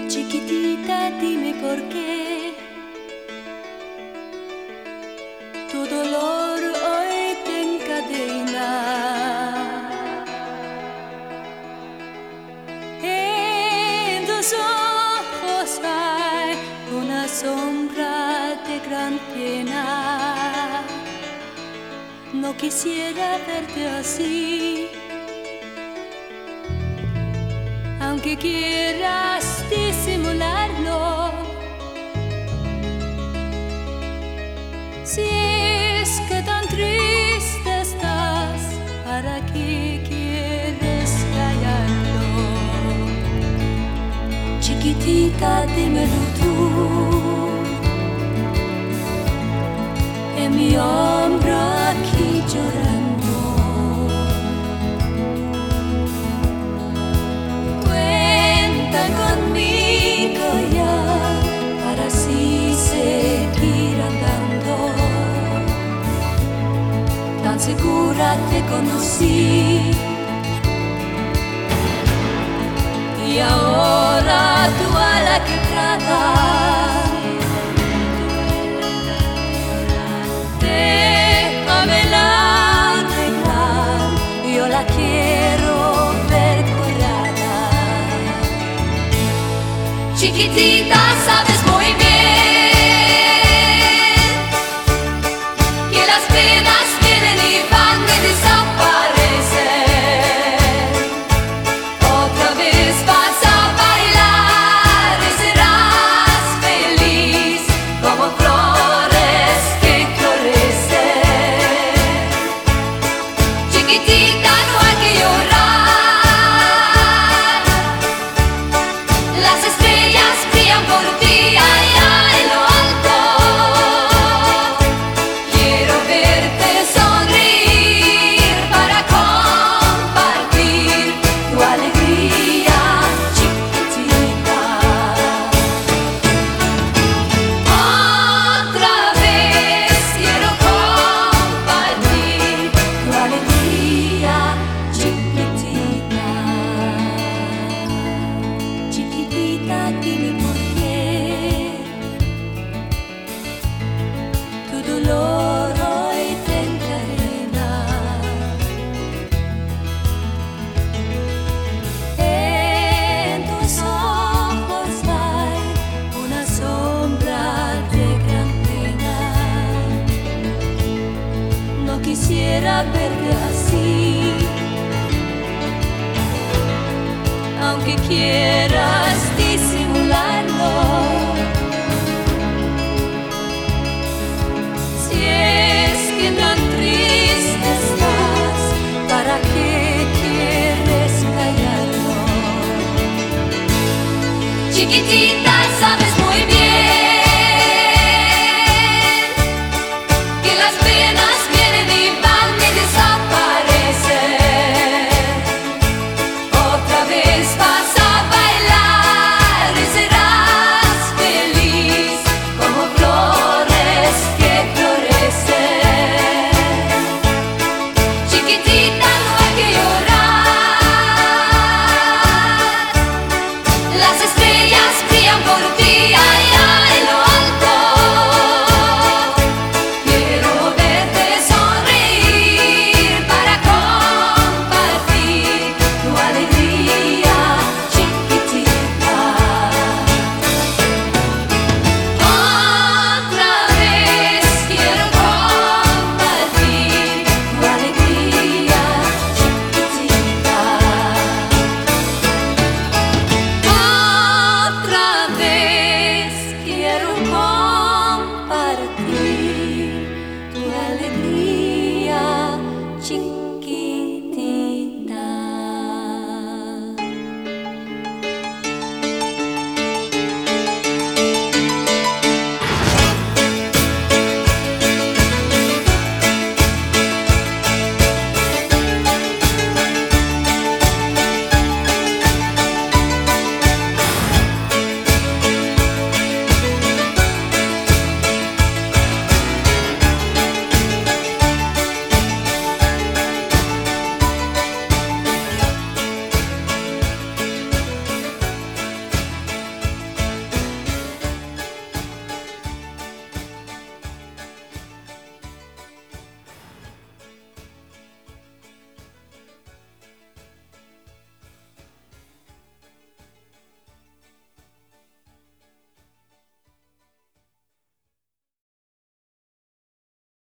Chiquitita, dime por qué tu dolor hoy te encadena. En tus ojos hay una sombra de gran pena. No quisiera verte así, aunque quieras disimularlo. Si es que tan triste estás, ¿para qué quieres callarlo? Chiquitita, dímelo tú, en mi hombro aquí llorando. Cuenta conmigo ya para así seguir andando. Tan segura te conocí y ahora tu ala quebrada. Déjamela arreglar, yo la quiero ver curada. Chiquitita, sabes muy bien que las penas vienen y van y desaparecen. Otra vez vas a bailar y serás feliz como flores que florecen. Chiquitita, no hay que llorar, las estrellas brillan por ti allá en lo alto. Quiero verte sonreír para compartir tu alegría, chiquitita. Otra vez quiero compartir tu alegría, chiquitita. Chiquitita, dime por qué tu dolor hoy te encadena. En tus ojos hay una sombra de gran pena. No quisiera verte así, aunque quieras disimularlo. Si es que tan triste estás, ¿para qué quieres callarlo? Chiquitita, sabes muy bien